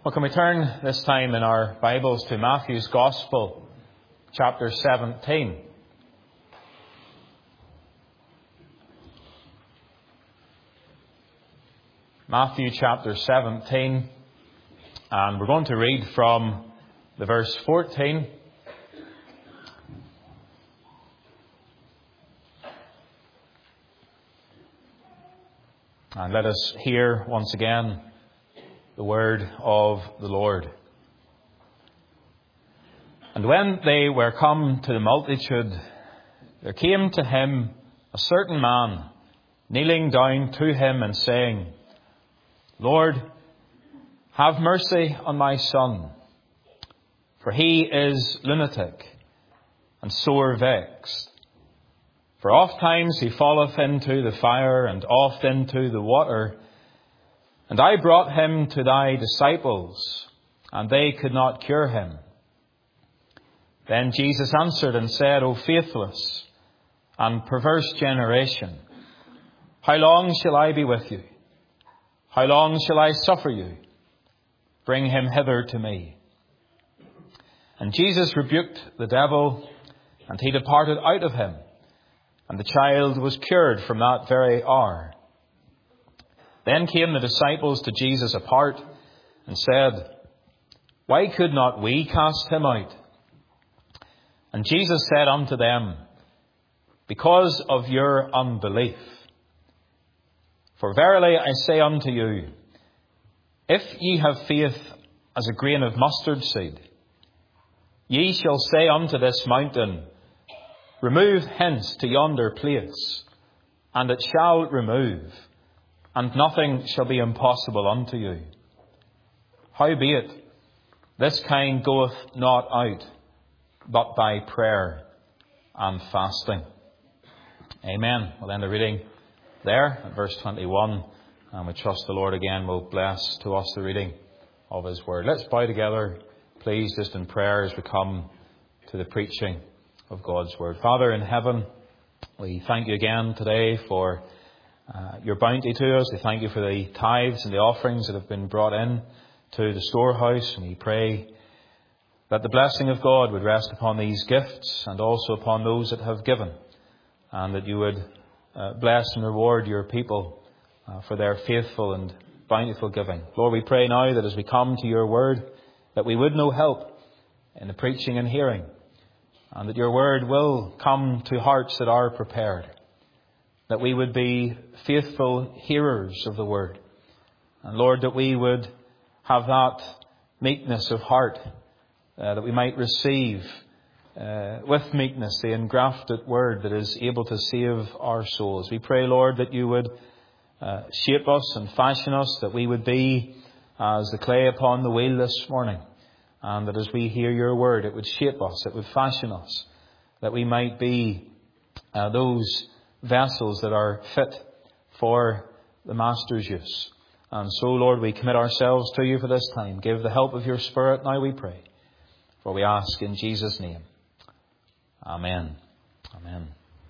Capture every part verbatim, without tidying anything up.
Well, can we turn this time in our Bibles to Matthew's Gospel, chapter seventeen. Matthew chapter seventeen, and we're going to read from the verse fourteen. And let us hear once again the word of the Lord. And when they were come to the multitude, there came to him a certain man, kneeling down to him and saying, Lord, have mercy on my son, for he is lunatic and sore vexed. For oft times he falleth into the fire, and oft into the water. And I brought him to thy disciples, and they could not cure him. Then Jesus answered and said, O faithless and perverse generation, how long shall I be with you? How long shall I suffer you? Bring him hither to me. And Jesus rebuked the devil, and he departed out of him. And the child was cured from that very hour. Then came the disciples to Jesus apart and said, Why could not we cast him out? And Jesus said unto them, Because of your unbelief. For verily I say unto you, if ye have faith as a grain of mustard seed, ye shall say unto this mountain, Remove hence to yonder place, and it shall remove, and nothing shall be impossible unto you. Howbeit, this kind goeth not out, but by prayer and fasting. Amen. We'll end the reading there at verse twenty-one, and we trust the Lord again will bless to us the reading of His Word. Let's bow together, please, just in prayer as we come to the preaching of God's Word. Father in heaven, we thank you again today for uh, your bounty to us. We thank you for the tithes and the offerings that have been brought in to the storehouse. And we pray that the blessing of God would rest upon these gifts and also upon those that have given, and that you would uh, bless and reward your people uh, for their faithful and bountiful giving. Lord, we pray now that as we come to your word, that we would know help in the preaching and hearing, and that your word will come to hearts that are prepared, that we would be faithful hearers of the word. And Lord, that we would have that meekness of heart, uh, that we might receive uh, with meekness the engrafted word that is able to save our souls. We pray, Lord, that you would uh, shape us and fashion us, that we would be as the clay upon the wheel this morning. And that as we hear your word, it would shape us, it would fashion us, that we might be uh, those vessels that are fit for the Master's use. And so, Lord, we commit ourselves to you for this time. Give the help of your Spirit now, we pray. For we ask in Jesus' name. Amen. Amen.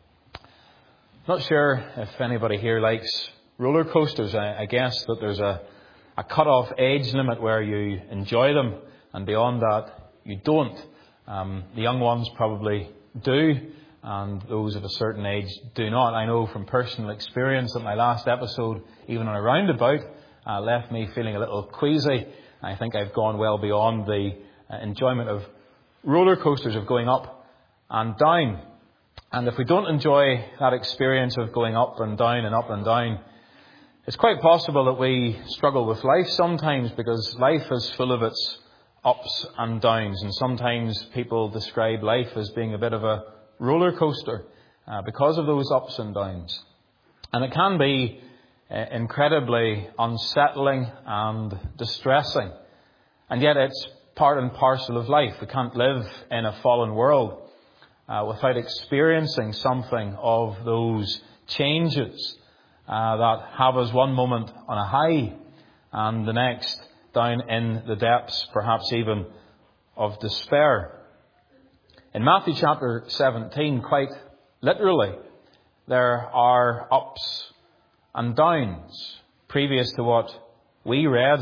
Not sure if anybody here likes roller coasters. I, I guess that there's a, a cut-off age limit where you enjoy them, and beyond that, you don't. Um, the young ones probably do, and those of a certain age do not. I know from personal experience that my last episode, even on a roundabout, uh, left me feeling a little queasy. I think I've gone well beyond the uh, enjoyment of roller coasters, of going up and down. And if we don't enjoy that experience of going up and down and up and down, it's quite possible that we struggle with life sometimes, because life is full of its ups and downs, and sometimes people describe life as being a bit of a roller coaster uh, because of those ups and downs. And it can be uh, incredibly unsettling and distressing. And yet it's part and parcel of life. We can't live in a fallen world uh, without experiencing something of those changes uh, that have us one moment on a high and the next down in the depths, perhaps even of despair. In Matthew chapter seventeen, quite literally, there are ups and downs. Previous to what we read,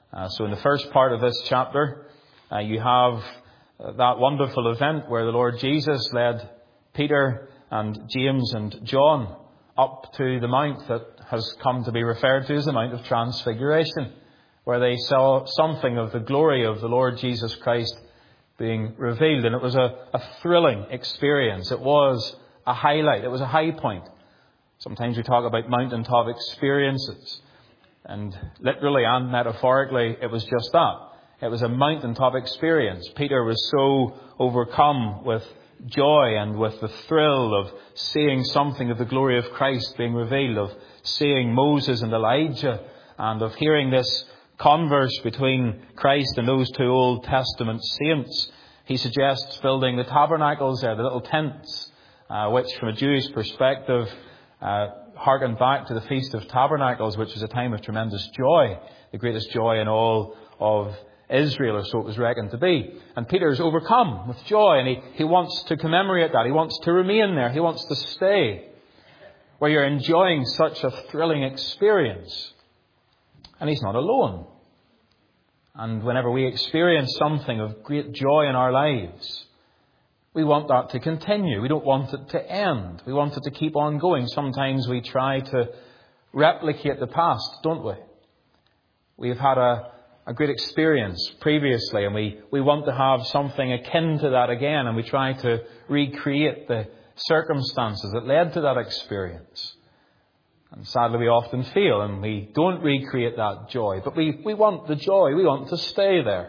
Uh, so in the first part of this chapter, uh, you have uh, that wonderful event where the Lord Jesus led Peter and James and John up to the mount that has come to be referred to as the Mount of Transfiguration, where they saw something of the glory of the Lord Jesus Christ being revealed. And it was a, a thrilling experience. It was a highlight. It was a high point. Sometimes we talk about mountaintop experiences. And literally and metaphorically, it was just that. It was a mountaintop experience. Peter was so overcome with joy and with the thrill of seeing something of the glory of Christ being revealed, of seeing Moses and Elijah, and of hearing this converse between Christ and those two Old Testament saints. He suggests building the tabernacles there, the little tents, uh, which from a Jewish perspective uh, harken back to the Feast of Tabernacles, which was a time of tremendous joy, the greatest joy in all of Israel, or so it was reckoned to be. And Peter is overcome with joy, and he, he wants to commemorate that. He wants to remain there. He wants to stay where you're enjoying such a thrilling experience. And he's not alone. And whenever we experience something of great joy in our lives, we want that to continue. We don't want it to end. We want it to keep on going. Sometimes we try to replicate the past, don't we? We've had a A great experience previously, and we, we want to have something akin to that again, and we try to recreate the circumstances that led to that experience. And sadly we often fail, and we don't recreate that joy. But we, we want the joy, we want to stay there.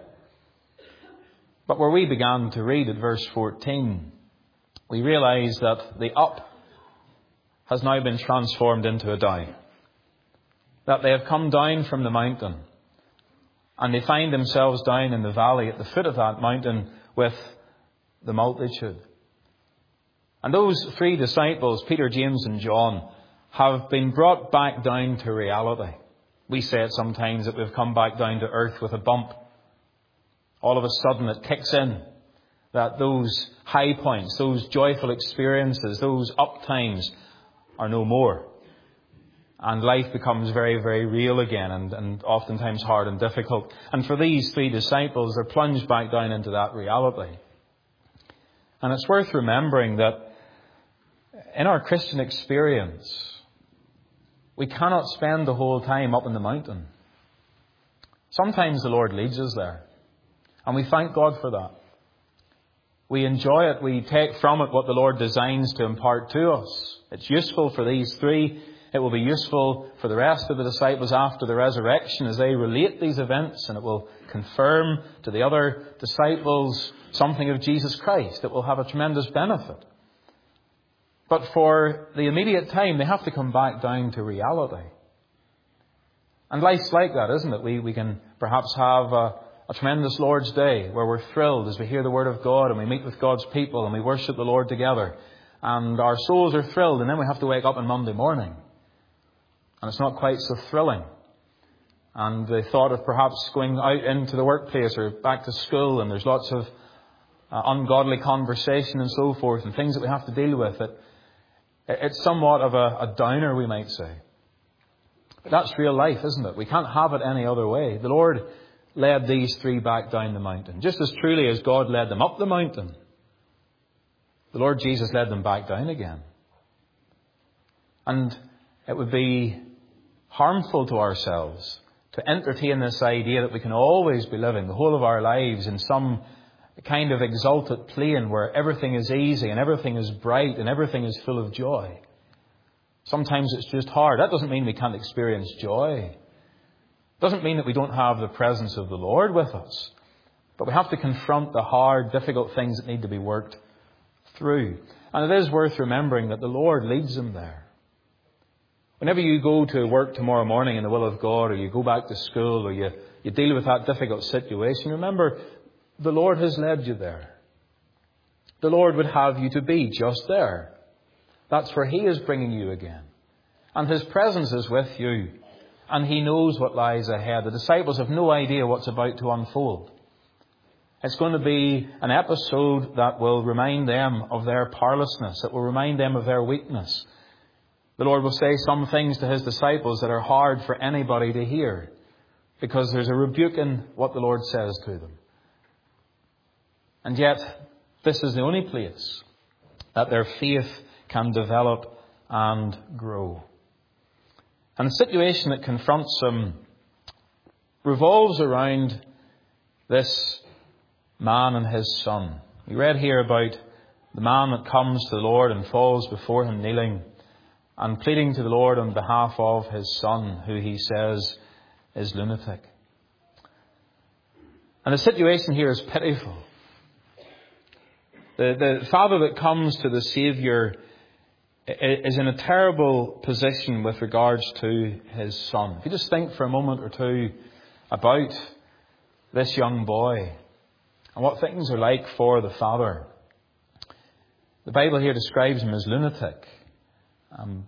But where we began to read at verse fourteen, we realise that the up has now been transformed into a down. That they have come down from the mountain, and they find themselves down in the valley at the foot of that mountain with the multitude. And those three disciples, Peter, James and John, have been brought back down to reality. We say it sometimes that we've come back down to earth with a bump. All of a sudden it kicks in that those high points, those joyful experiences, those up times are no more. And life becomes very, very real again, and, and oftentimes hard and difficult. And for these three disciples, they're plunged back down into that reality. And it's worth remembering that in our Christian experience, we cannot spend the whole time up in the mountain. Sometimes the Lord leads us there, and we thank God for that. We enjoy it. We take from it what the Lord designs to impart to us. It's useful for these three. It will be useful for the rest of the disciples after the resurrection as they relate these events, and it will confirm to the other disciples something of Jesus Christ. It will have a tremendous benefit. But for the immediate time, they have to come back down to reality. And life's like that, isn't it? We, we can perhaps have a, a tremendous Lord's Day where we're thrilled as we hear the Word of God and we meet with God's people and we worship the Lord together. And our souls are thrilled, and then we have to wake up on Monday morning. And it's not quite so thrilling. And the thought of perhaps going out into the workplace or back to school, and there's lots of uh, ungodly conversation and so forth, and things that we have to deal with, it, it's somewhat of a, a downer, we might say. But that's real life, isn't it? We can't have it any other way. The Lord led these three back down the mountain, just as truly as God led them up the mountain. The Lord Jesus led them back down again. And it would be harmful to ourselves to entertain this idea that we can always be living the whole of our lives in some kind of exalted plane where everything is easy and everything is bright and everything is full of joy. Sometimes it's just hard. That doesn't mean we can't experience joy. It doesn't mean that we don't have the presence of the Lord with us. But we have to confront the hard, difficult things that need to be worked through. And it is worth remembering that the Lord leads them there. Whenever you go to work tomorrow morning in the will of God, or you go back to school, or you, you deal with that difficult situation, remember, the Lord has led you there. The Lord would have you to be just there. That's where He is bringing you again. And His presence is with you. And He knows what lies ahead. The disciples have no idea what's about to unfold. It's going to be an episode that will remind them of their powerlessness. It will remind them of their weakness. The Lord will say some things to His disciples that are hard for anybody to hear. because there's a rebuke in what the Lord says to them. And yet, this is the only place that their faith can develop and grow. And the situation that confronts them revolves around this man and his son. We read here about the man that comes to the Lord and falls before him kneeling and pleading to the Lord on behalf of his son, who he says is lunatic. And the situation here is pitiful. The, the father that comes to the Saviour is in a terrible position with regards to his son. If you just think for a moment or two about this young boy and what things are like for the father. The Bible here describes him as lunatic. Um,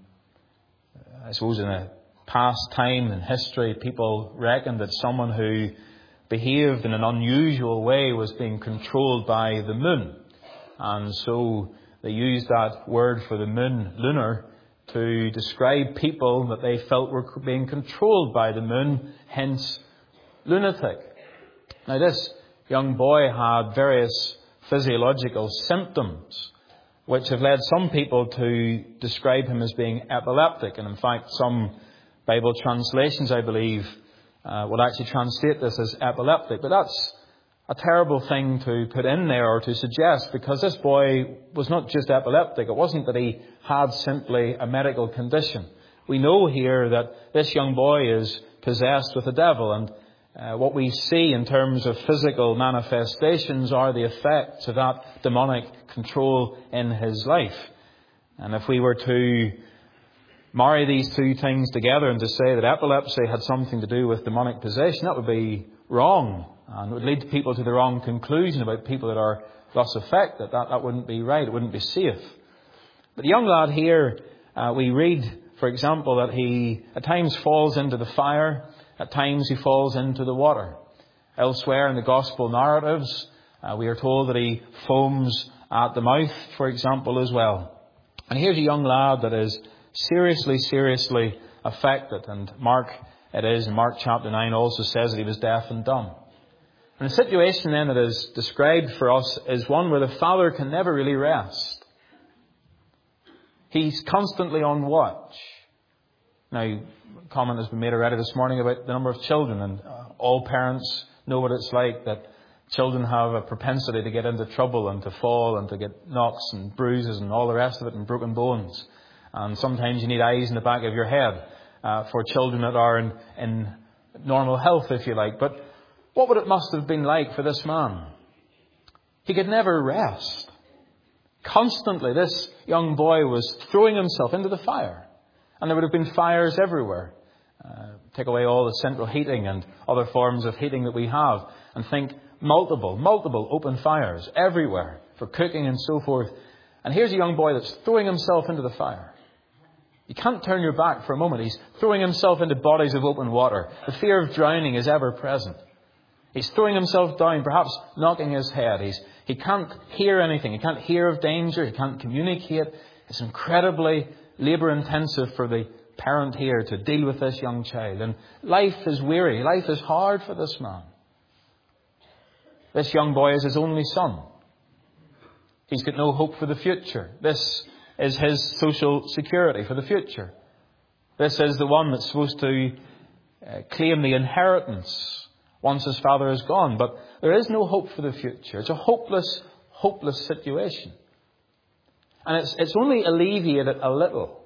I suppose in a past time in history, people reckoned that someone who behaved in an unusual way was being controlled by the moon. And so they used that word for the moon, lunar, to describe people that they felt were being controlled by the moon, hence lunatic. Now this young boy had various physiological symptoms which have led some people to describe him as being epileptic. And in fact, some Bible translations, I believe, uh, would actually translate this as epileptic. But that's a terrible thing to put in there or to suggest, because this boy was not just epileptic. It wasn't that he had simply a medical condition. We know here that this young boy is possessed with the devil, and uh, what we see in terms of physical manifestations are the effects of that demonic control in his life. And if we were to marry these two things together and to say that epilepsy had something to do with demonic possession, that would be wrong. And it would lead people to the wrong conclusion about people that are thus affected. That, that wouldn't be right. It wouldn't be safe. But the young lad here, uh, we read, for example, that he at times falls into the fire. At times he falls into the water. Elsewhere in the gospel narratives, uh, we are told that he foams at the mouth, for example, as well. And here's a young lad that is seriously, seriously affected. And Mark, it is, in Mark chapter nine also says that he was deaf and dumb. And the situation then that is described for us is one where the father can never really rest. He's constantly on watch. Now, comment has been made already this morning about the number of children, and all parents know what it's like, that children have a propensity to get into trouble and to fall and to get knocks and bruises and all the rest of it and broken bones. And sometimes you need eyes in the back of your head uh, for children that are in, in normal health, if you like. But what would it must have been like for this man? He could never rest. Constantly, this young boy was throwing himself into the fire. And there would have been fires everywhere. Uh, take away all the central heating and other forms of heating that we have, and think multiple, multiple open fires everywhere for cooking and so forth. And here's a young boy that's throwing himself into the fire. You can't turn your back for a moment. He's throwing himself into bodies of open water. The fear of drowning is ever present. He's throwing himself down, perhaps knocking his head. He's, he can't hear anything. He can't hear of danger. He can't communicate. It's incredibly labour-intensive for the parent here to deal with this young child. And life is weary. Life is hard for this man. This young boy is his only son. He's got no hope for the future. This is his social security for the future. This is the one that's supposed to uh, claim the inheritance once his father is gone. But there is no hope for the future. It's a hopeless, hopeless situation. And it's, it's only alleviated a little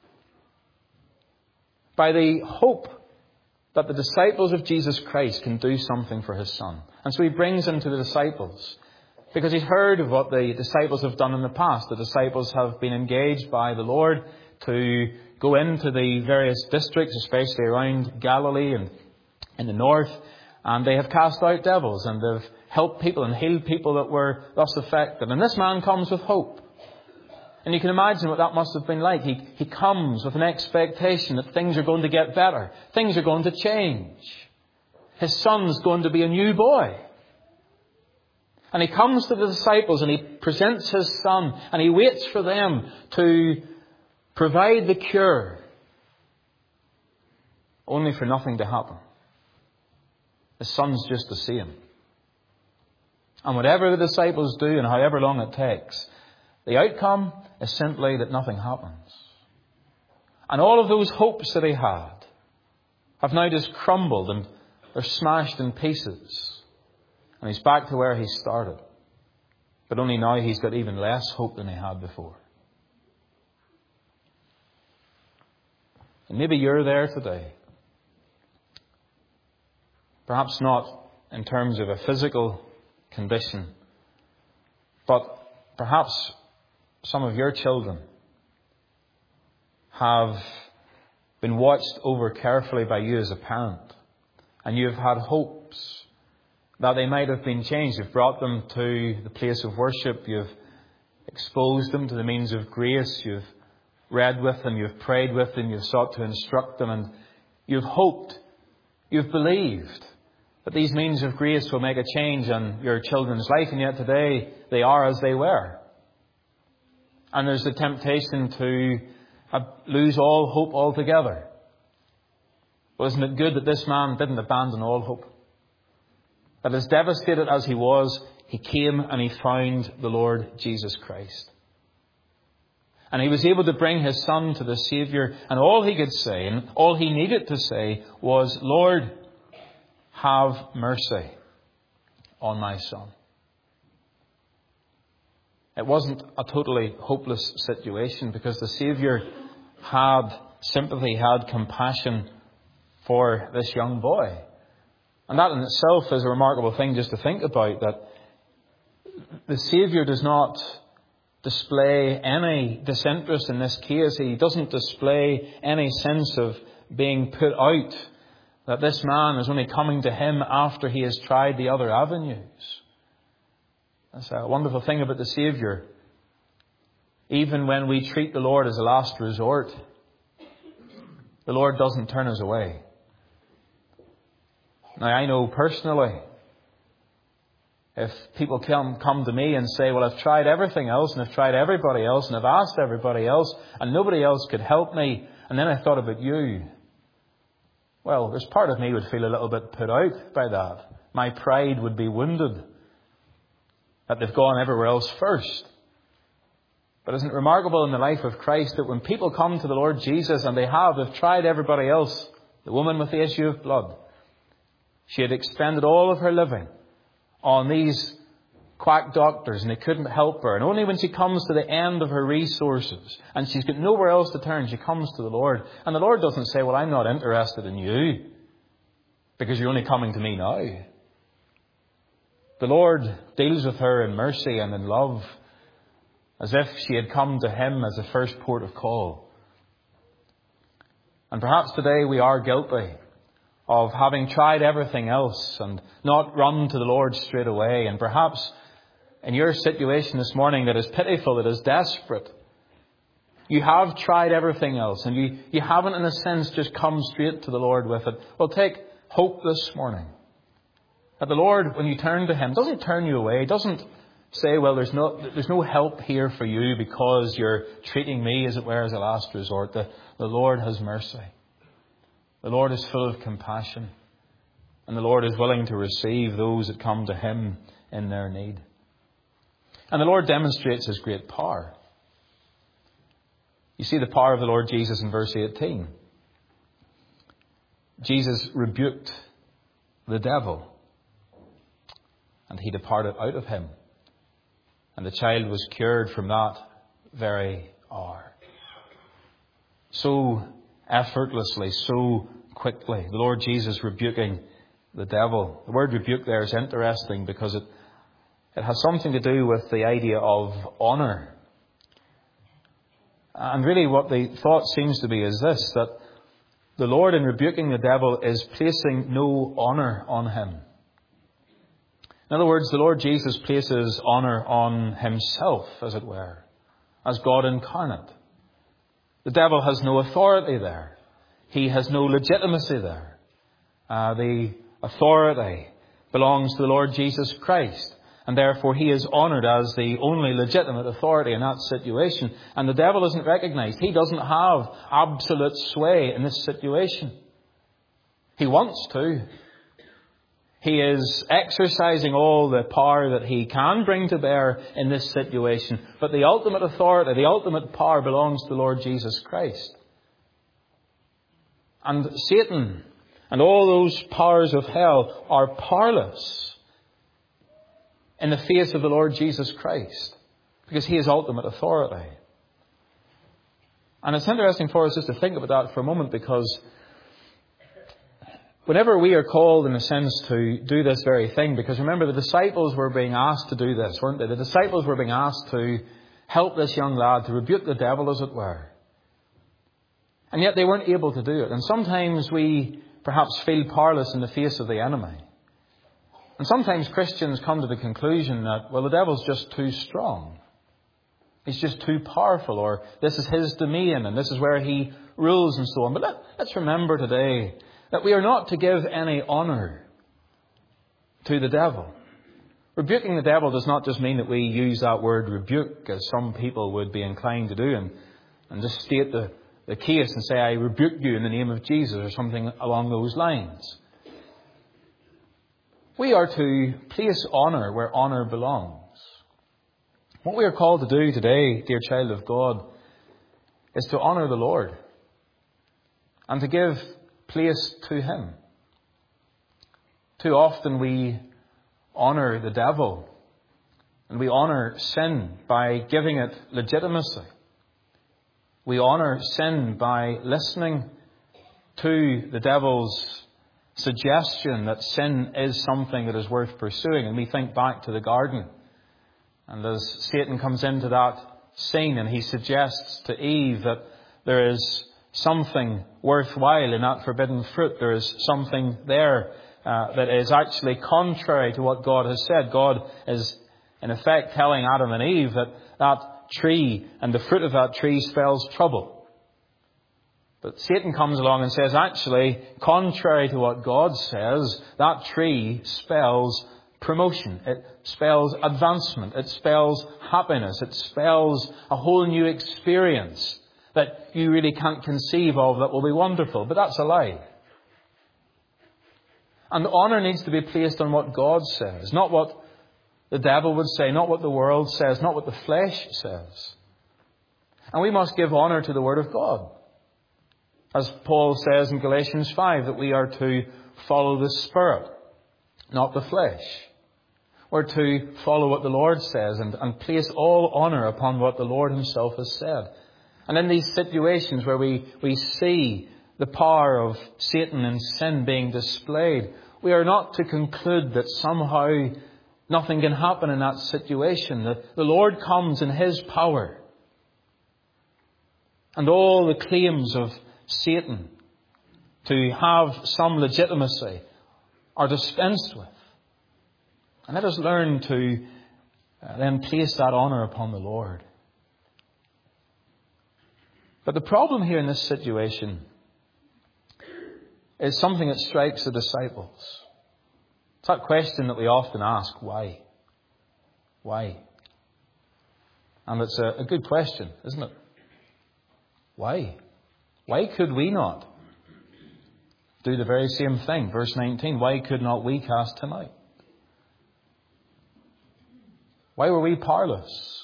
by the hope that the disciples of Jesus Christ can do something for his son. And so he brings him to the disciples, because he's heard of what the disciples have done in the past. The disciples have been engaged by the Lord to go into the various districts, especially around Galilee and in the north, and they have cast out devils, and they've helped people and healed people that were thus affected. And this man comes with hope. And you can imagine what that must have been like. He, he comes with an expectation that things are going to get better. Things are going to change. His son's going to be a new boy. And he comes to the disciples and he presents his son, and he waits for them to provide the cure, only for nothing to happen. the Son's just the same. And whatever the disciples do and however long it takes, the outcome is simply that nothing happens. And all of those hopes that he had have now just crumbled and they're smashed in pieces. And he's back to where he started. But only now he's got even less hope than he had before. And maybe you're there today. Perhaps not in terms of a physical condition, but perhaps some of your children have been watched over carefully by you as a parent, and you've had hopes that they might have been changed. You've brought them to the place of worship, you've exposed them to the means of grace, you've read with them, you've prayed with them, you've sought to instruct them, and you've hoped, you've believed that these means of grace will make a change in your children's life, and yet today they are as they were. And there's the temptation to uh, lose all hope altogether. Well, isn't it good that this man didn't abandon all hope? That as devastated as he was, he came and he found the Lord Jesus Christ. And he was able to bring his son to the Saviour, and all he could say, and all he needed to say was, Lord, have mercy on my son. It wasn't a totally hopeless situation, because the Saviour had sympathy, had compassion for this young boy. And that in itself is a remarkable thing just to think about, that the Saviour does not display any disinterest in this case. He doesn't display any sense of being put out, that this man is only coming to him after he has tried the other avenues. That's a wonderful thing about the Saviour. Even when we treat the Lord as a last resort, the Lord doesn't turn us away. Now, I know personally, if people come, come to me and say, well, I've tried everything else and I've tried everybody else and I've asked everybody else and nobody else could help me, and then I thought about you. Well, there's part of me would feel a little bit put out by that. My pride would be wounded that they've gone everywhere else first. But isn't it remarkable in the life of Christ that when people come to the Lord Jesus, and they have, they've tried everybody else, the woman with the issue of blood, she had expended all of her living on these quack doctors and they couldn't help her. And only when she comes to the end of her resources and she's got nowhere else to turn, she comes to the Lord. And the Lord doesn't say, well, I'm not interested in you because you're only coming to me now. The Lord deals with her in mercy and in love, as if she had come to him as the first port of call. And perhaps today we are guilty of having tried everything else and not run to the Lord straight away. And perhaps in your situation this morning that is pitiful, that is desperate, you have tried everything else and you, you haven't in a sense just come straight to the Lord with it. Well, take hope this morning that the Lord, when you turn to him, doesn't turn you away, doesn't say, well, there's no, there's no help here for you because you're treating me, as it were, as a last resort. The, the Lord has mercy. The Lord is full of compassion, and the Lord is willing to receive those that come to him in their need. And the Lord demonstrates his great power. You see the power of the Lord Jesus in verse eighteen. Jesus rebuked the devil, and he departed out of him. And the child was cured from that very hour. So effortlessly, so quickly, the Lord Jesus rebuking the devil. The word rebuke there is interesting because it, it has something to do with the idea of honour. And really what the thought seems to be is this, that the Lord in rebuking the devil is placing no honour on him. In other words, the Lord Jesus places honour on himself, as it were, as God incarnate. The devil has no authority there. He has no legitimacy there. Uh, the authority belongs to the Lord Jesus Christ. And therefore he is honoured as the only legitimate authority in that situation. And the devil isn't recognised. He doesn't have absolute sway in this situation. He wants to. He is exercising all the power that he can bring to bear in this situation. But the ultimate authority, the ultimate power belongs to the Lord Jesus Christ. And Satan and all those powers of hell are powerless in the face of the Lord Jesus Christ, because he is ultimate authority. And it's interesting for us just to think about that for a moment, because whenever we are called, in a sense, to do this very thing, because remember, the disciples were being asked to do this, weren't they? The disciples were being asked to help this young lad, to rebuke the devil, as it were. And yet they weren't able to do it. And sometimes we perhaps feel powerless in the face of the enemy. And sometimes Christians come to the conclusion that, well, the devil's just too strong. He's just too powerful, or this is his domain and this is where he rules and so on. But let, let's remember today that we are not to give any honour to the devil. Rebuking the devil does not just mean that we use that word rebuke, as some people would be inclined to do, and, and just state the, the case and say, I rebuke you in the name of Jesus, or something along those lines. We are to place honour where honour belongs. What we are called to do today, dear child of God, is to honour the Lord and to give place to him. Too often we honour the devil and we honour sin by giving it legitimacy. We honour sin by listening to the devil's suggestion that sin is something that is worth pursuing. And we think back to the garden. And as Satan comes into that scene and he suggests to Eve that there is something worthwhile in that forbidden fruit, there is something there uh, that is actually contrary to what God has said. God is in effect telling Adam and Eve that that tree and the fruit of that tree spells trouble. But Satan comes along and says, actually, contrary to what God says, that tree spells promotion. It spells advancement. It spells happiness. It spells a whole new experience that you really can't conceive of that will be wonderful. But that's a lie. And honour needs to be placed on what God says, not what the devil would say, not what the world says, not what the flesh says. And we must give honour to the Word of God. As Paul says in Galatians five, that we are to follow the Spirit, not the flesh. We're to follow what the Lord says and, and place all honour upon what the Lord himself has said. And in these situations where we, we see the power of Satan and sin being displayed, we are not to conclude that somehow nothing can happen in that situation. The, the Lord comes in his power. And all the claims of Satan to have some legitimacy are dispensed with. And let us learn to uh, then place that honour upon the Lord. But the problem here in this situation is something that strikes the disciples. It's that question that we often ask, why? Why? And it's a, a good question, isn't it? Why? Why could we not do the very same thing? Verse nineteen, why could not we cast him out? Why were we powerless?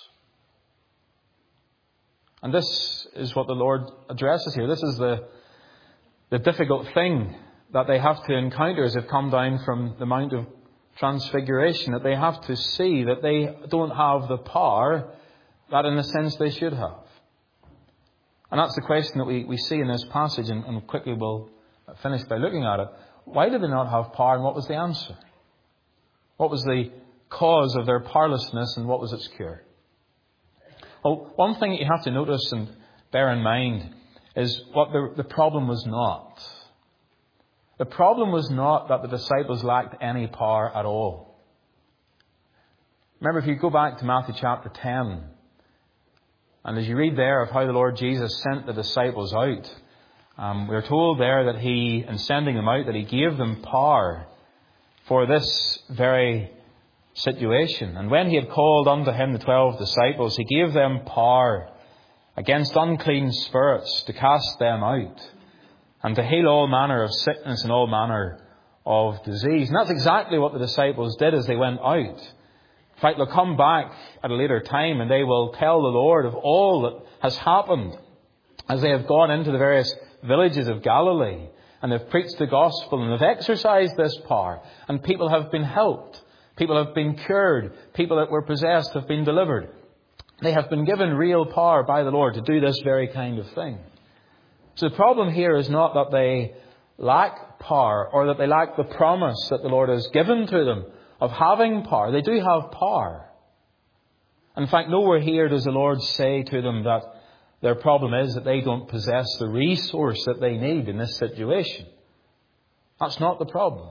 And this is what the Lord addresses here. This is the, the difficult thing that they have to encounter as they've come down from the Mount of Transfiguration, that they have to see that they don't have the power that in a sense they should have. And that's the question that we, we see in this passage, and, and quickly we'll finish by looking at it. Why did they not have power, and what was the answer? What was the cause of their powerlessness, and what was its cure? Well, one thing that you have to notice and bear in mind is what the, the problem was not. The problem was not that the disciples lacked any power at all. Remember, if you go back to Matthew chapter ten, and as you read there of how the Lord Jesus sent the disciples out, um, we're told there that he, in sending them out, that he gave them power for this very situation. And when he had called unto him the twelve disciples, he gave them power against unclean spirits to cast them out, and to heal all manner of sickness and all manner of disease. And that's exactly what the disciples did as they went out. In fact, they'll come back at a later time and they will tell the Lord of all that has happened as they have gone into the various villages of Galilee and they've preached the gospel and they've exercised this power, and people have been helped. People have been cured. People that were possessed have been delivered. They have been given real power by the Lord to do this very kind of thing. So the problem here is not that they lack power or that they lack the promise that the Lord has given to them of having power. They do have power. In fact, nowhere here does the Lord say to them that their problem is that they don't possess the resource that they need in this situation. That's not the problem.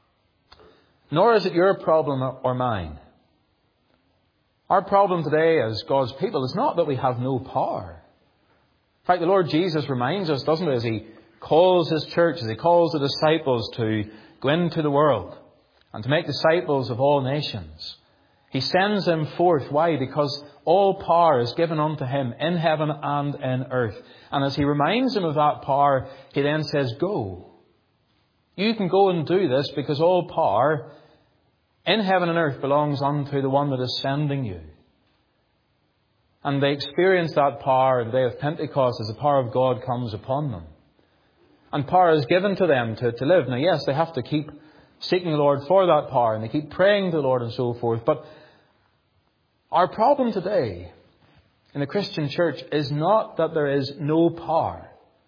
Nor is it your problem or mine. Our problem today as God's people is not that we have no power. In fact, the Lord Jesus reminds us, doesn't he, as he calls his church, as he calls the disciples to go into the world and to make disciples of all nations. He sends them forth. Why? Because all power is given unto him in heaven and in earth. And as he reminds them of that power, he then says, go. You can go and do this because all power in heaven and earth belongs unto the one that is sending you. And they experience that power on the day of Pentecost as the power of God comes upon them. And power is given to them to, to live. Now, yes, they have to keep seeking the Lord for that power and they keep praying to the Lord and so forth. But our problem today in the Christian church is not that there is no power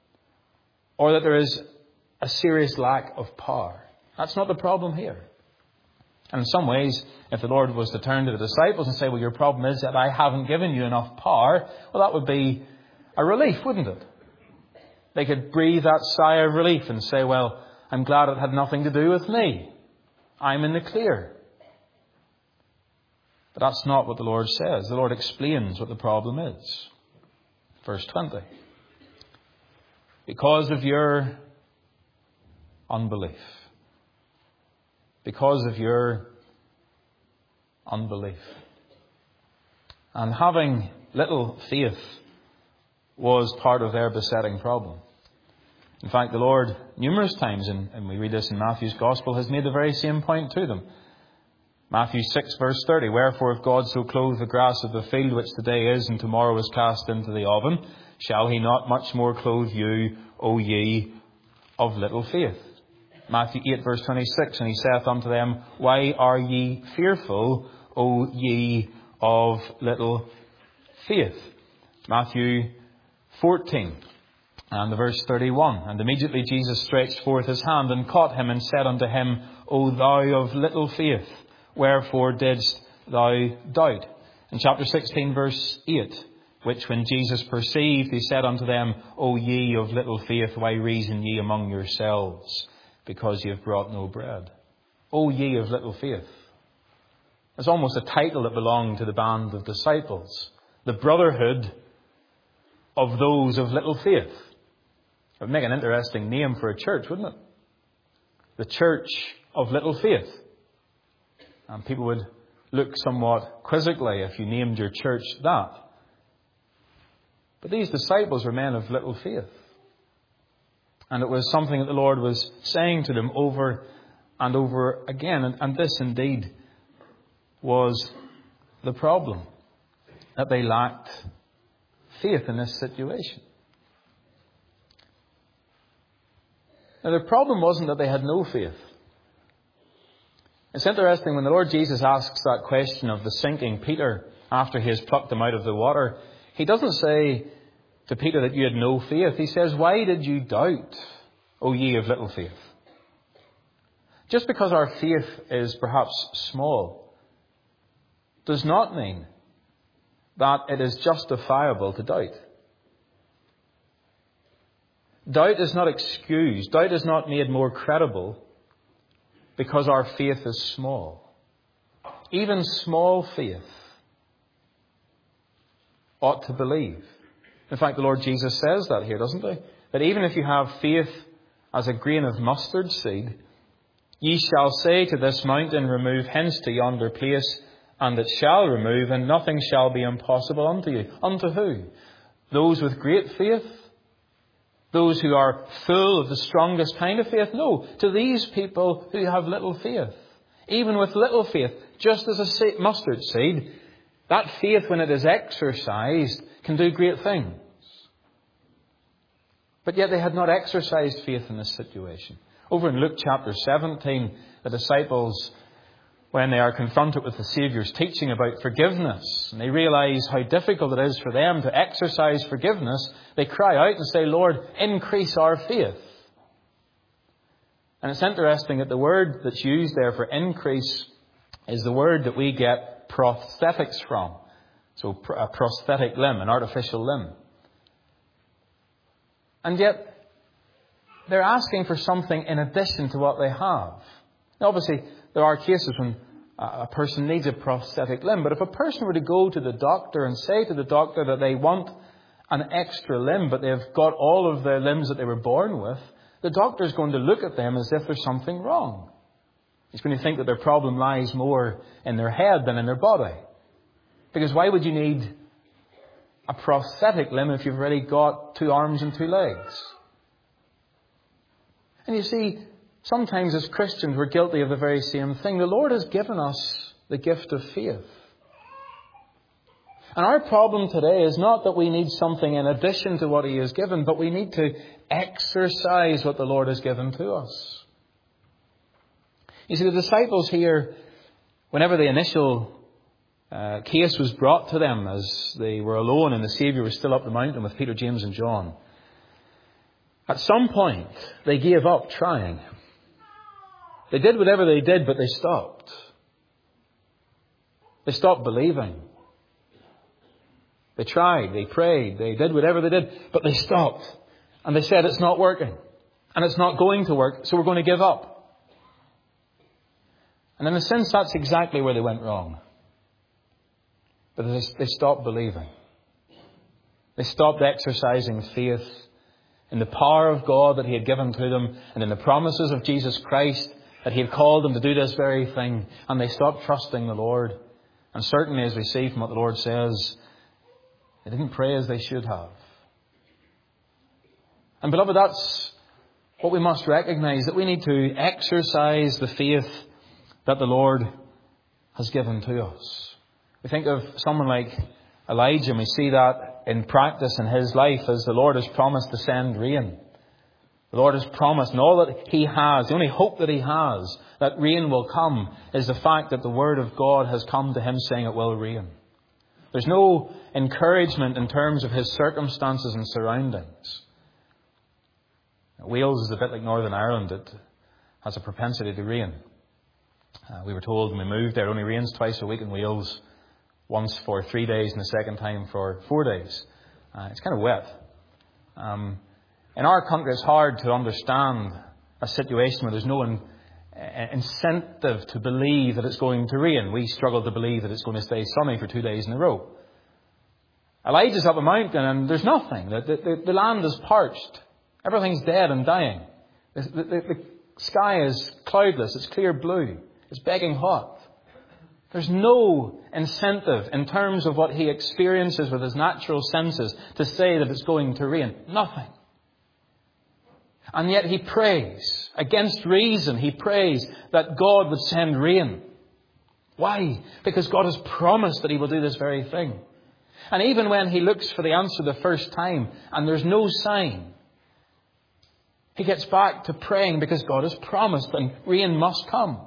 or that there is a serious lack of power. That's not the problem here. And in some ways, if the Lord was to turn to the disciples and say, well, your problem is that I haven't given you enough power, well, that would be a relief, wouldn't it? They could breathe that sigh of relief and say, well, I'm glad it had nothing to do with me. I'm in the clear. But that's not what the Lord says. The Lord explains what the problem is. Verse twenty. Because of your unbelief. Because of your unbelief. And having little faith was part of their besetting problem. In fact, the Lord, numerous times, and, and we read this in Matthew's Gospel, has made the very same point to them. Matthew six, verse thirty, wherefore if God so clothe the grass of the field, which today is and tomorrow is cast into the oven, shall he not much more clothe you, O ye of little faith? Matthew eight, verse twenty-six, and he saith unto them, why are ye fearful, O ye of little faith? Matthew fourteen. And the verse thirty-one, and immediately Jesus stretched forth his hand and caught him and said unto him, O thou of little faith, wherefore didst thou doubt? In chapter sixteen, verse eight, which when Jesus perceived, he said unto them, O ye of little faith, why reason ye among yourselves, because ye have brought no bread? O ye of little faith. It's almost a title that belonged to the band of disciples. The brotherhood of those of little faith. It would make an interesting name for a church, wouldn't it? The Church of Little Faith. And people would look somewhat quizzically if you named your church that. But these disciples were men of little faith. And it was something that the Lord was saying to them over and over again. And, and this indeed was the problem. That they lacked faith in this situation. Now, the problem wasn't that they had no faith. It's interesting when the Lord Jesus asks that question of the sinking Peter after he has plucked him out of the water. He doesn't say to Peter that you had no faith. He says, why did you doubt, O ye of little faith? Just because our faith is perhaps small does not mean that it is justifiable to doubt. Doubt is not excused. Doubt is not made more credible because our faith is small. Even small faith ought to believe. In fact, the Lord Jesus says that here, doesn't he? That even if you have faith as a grain of mustard seed, ye shall say to this mountain, remove hence to yonder place, and it shall remove, and nothing shall be impossible unto you. Unto who? Those with great faith? Those who are full of the strongest kind of faith? No, to these people who have little faith. Even with little faith, just as a mustard seed, that faith, when it is exercised, can do great things. But yet they had not exercised faith in this situation. Over in Luke chapter seventeen, the disciples, when they are confronted with the Saviour's teaching about forgiveness, and they realise how difficult it is for them to exercise forgiveness, they cry out and say, Lord, increase our faith. And it's interesting that the word that's used there for increase is the word that we get prosthetics from. So a prosthetic limb, an artificial limb. And yet, they're asking for something in addition to what they have. Now, obviously, there are cases when a person needs a prosthetic limb. But if a person were to go to the doctor and say to the doctor that they want an extra limb, but they've got all of their limbs that they were born with, the doctor's going to look at them as if there's something wrong. He's going to think that their problem lies more in their head than in their body. Because why would you need a prosthetic limb if you've already got two arms and two legs? And you see, sometimes as Christians we're guilty of the very same thing. The Lord has given us the gift of faith. And our problem today is not that we need something in addition to what He has given, but we need to exercise what the Lord has given to us. You see, the disciples here, whenever the initial uh, case was brought to them as they were alone and the Saviour was still up the mountain with Peter, James and John, at some point they gave up trying. They did whatever they did, but they stopped. They stopped believing. They tried, they prayed, they did whatever they did, but they stopped. And they said, it's not working. And it's not going to work, so we're going to give up. And in a sense, that's exactly where they went wrong. But they, they stopped believing. They stopped exercising faith in the power of God that He had given to them and in the promises of Jesus Christ that He had called them to do this very thing. And they stopped trusting the Lord. And certainly, as we see from what the Lord says, they didn't pray as they should have. And beloved, that's what we must recognise, that we need to exercise the faith that the Lord has given to us. We think of someone like Elijah, and we see that in practice in his life as the Lord has promised to send rain. The Lord has promised, and all that He has, the only hope that He has that rain will come is the fact that the Word of God has come to him saying it will rain. There's no encouragement in terms of his circumstances and surroundings. Wales is a bit like Northern Ireland. It has a propensity to rain. Uh, we were told when we moved there, it only rains twice a week in Wales. Once for three days and the second time for four days. Uh, it's kind of wet. Um, in our country, it's hard to understand a situation where there's no in, uh, incentive to believe that it's going to rain. We struggle to believe that it's going to stay sunny for two days in a row. Elijah's up a mountain and there's nothing. The, the, the land is parched. Everything's dead and dying. The, the, the sky is cloudless. It's clear blue. It's begging hot. There's no incentive in terms of what he experiences with his natural senses to say that it's going to rain. Nothing. And yet he prays. Against reason, he prays that God would send rain. Why? Because God has promised that He will do this very thing. And even when he looks for the answer the first time and there's no sign, he gets back to praying because God has promised and rain must come.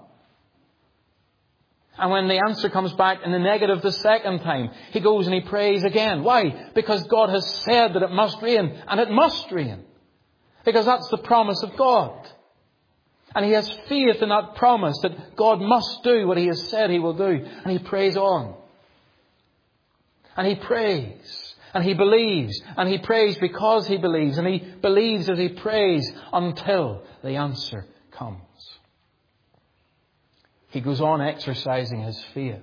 And when the answer comes back in the negative the second time, he goes and he prays again. Why? Because God has said that it must rain, and it must rain. Because that's the promise of God. And he has faith in that promise that God must do what He has said He will do. And he prays on. And he prays. And he believes. And he prays because he believes. And he believes as he prays until the answer comes. He goes on exercising his faith.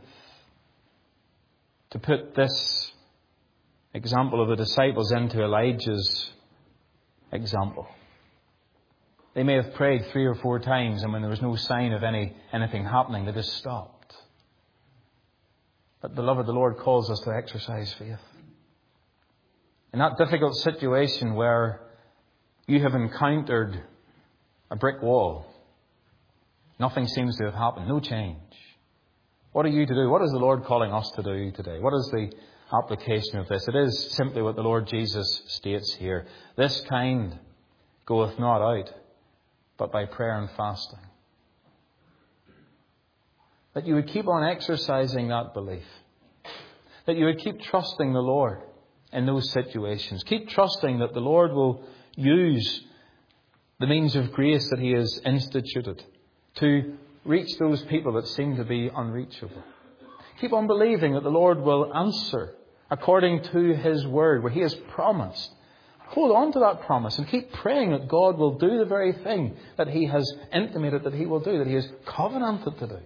To put this example of the disciples into Elijah's example. They may have prayed three or four times, and when there was no sign of any anything happening, they just stopped. But beloved, the Lord calls us to exercise faith. In that difficult situation where You have encountered a brick wall. Nothing seems to have happened. No change. What are you to do? What is the Lord calling us to do today? What is the application of this? It is simply what the Lord Jesus states here. This kind goeth not out, but by prayer and fasting. That you would keep on exercising that belief. That you would keep trusting the Lord in those situations. Keep trusting that the Lord will use the means of grace that He has instituted to reach those people that seem to be unreachable. Keep on believing that the Lord will answer according to His word, where He has promised. Hold on to that promise and keep praying that God will do the very thing that He has intimated that He will do, that He has covenanted to do.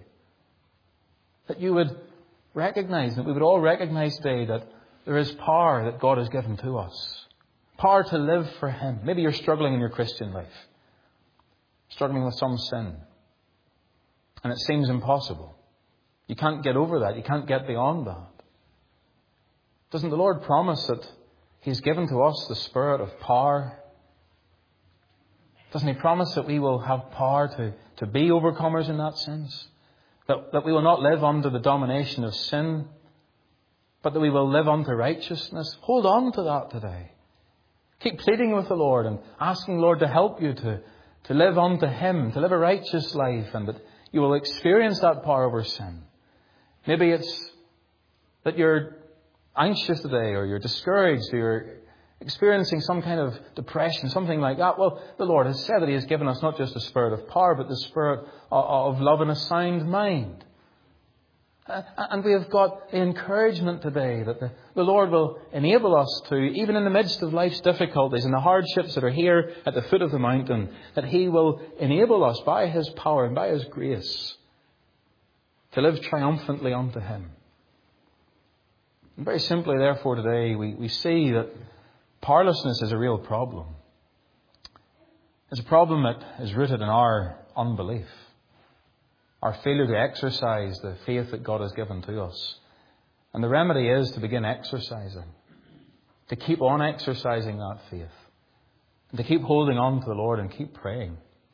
That you would recognize, that we would all recognize today that there is power that God has given to us. Power to live for Him. Maybe you're struggling in your Christian life. Struggling with some sin. And it seems impossible. You can't get over that. You can't get beyond that. Doesn't the Lord promise that He's given to us the spirit of power? Doesn't He promise that we will have power to, to be overcomers in that sense? That, that we will not live under the domination of sin, but that we will live unto righteousness? Hold on to that today. Keep pleading with the Lord and asking the Lord to help you to, to live unto Him, to live a righteous life, and that you will experience that power over sin. Maybe it's that you're anxious today, or you're discouraged, or you're experiencing some kind of depression, something like that. Well, the Lord has said that He has given us not just the spirit of power, but the spirit of love and a sound mind. And we have got the encouragement today that the, the Lord will enable us to, even in the midst of life's difficulties and the hardships that are here at the foot of the mountain, that He will enable us by His power and by His grace to live triumphantly unto Him. And very simply, therefore, today we, we see that powerlessness is a real problem. It's a problem that is rooted in our unbelief. Our failure to exercise the faith that God has given to us. And the remedy is to begin exercising. To keep on exercising that faith. And to keep holding on to the Lord and keep praying.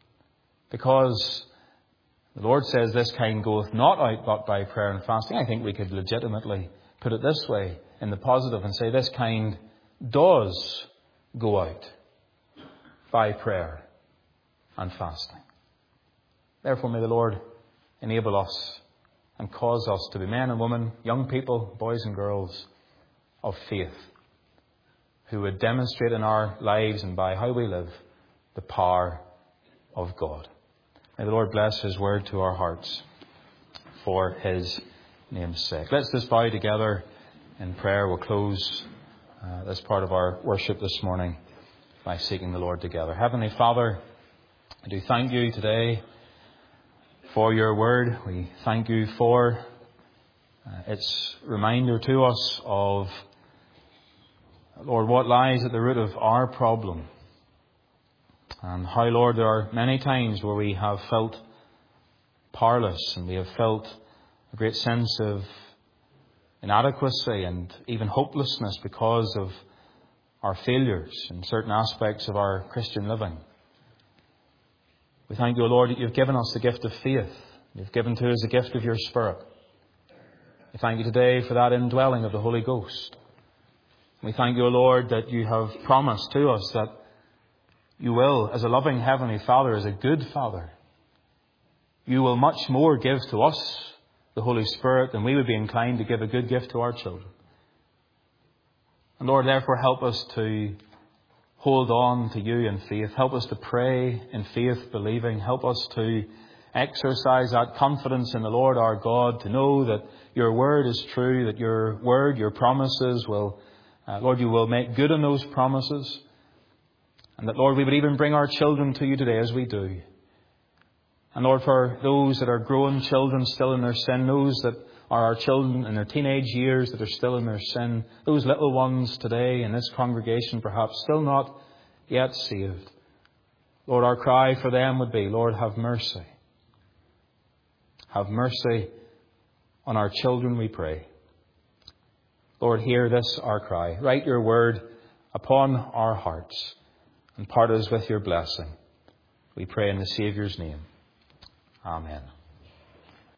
Because the Lord says this kind goeth not out but by prayer and fasting. I think we could legitimately put it this way in the positive and say this kind does go out by prayer and fasting. Therefore may the Lord enable us and cause us to be men and women, young people, boys and girls of faith, who would demonstrate in our lives and by how we live the power of God. May the Lord bless His word to our hearts for His name's sake. Let's just bow together in prayer. We'll close uh, this part of our worship this morning by seeking the Lord together. Heavenly Father, I do thank You today for Your word. We thank You for uh, its reminder to us of, Lord, what lies at the root of our problem. And how, Lord, there are many times where we have felt powerless and we have felt a great sense of inadequacy and even hopelessness because of our failures in certain aspects of our Christian living. We thank You, O Lord, that You've given us the gift of faith. You've given to us the gift of Your Spirit. We thank You today for that indwelling of the Holy Ghost. We thank You, O Lord, that You have promised to us that You will, as a loving Heavenly Father, as a good Father, You will much more give to us the Holy Spirit than we would be inclined to give a good gift to our children. And Lord, therefore help us to hold on to You in faith. Help us to pray in faith, believing. Help us to exercise that confidence in the Lord our God, to know that Your word is true, that Your word, Your promises will, uh, Lord, You will make good on those promises. And that, Lord, we would even bring our children to You today as we do. And Lord, for those that are growing children still in their sin, those that are our children in their teenage years that are still in their sin, those little ones today in this congregation perhaps still not yet saved. Lord, our cry for them would be, Lord, have mercy. Have mercy on our children, we pray. Lord, hear this our cry. Write Your word upon our hearts. and part us with your blessing. We pray in the Saviour's name. Amen.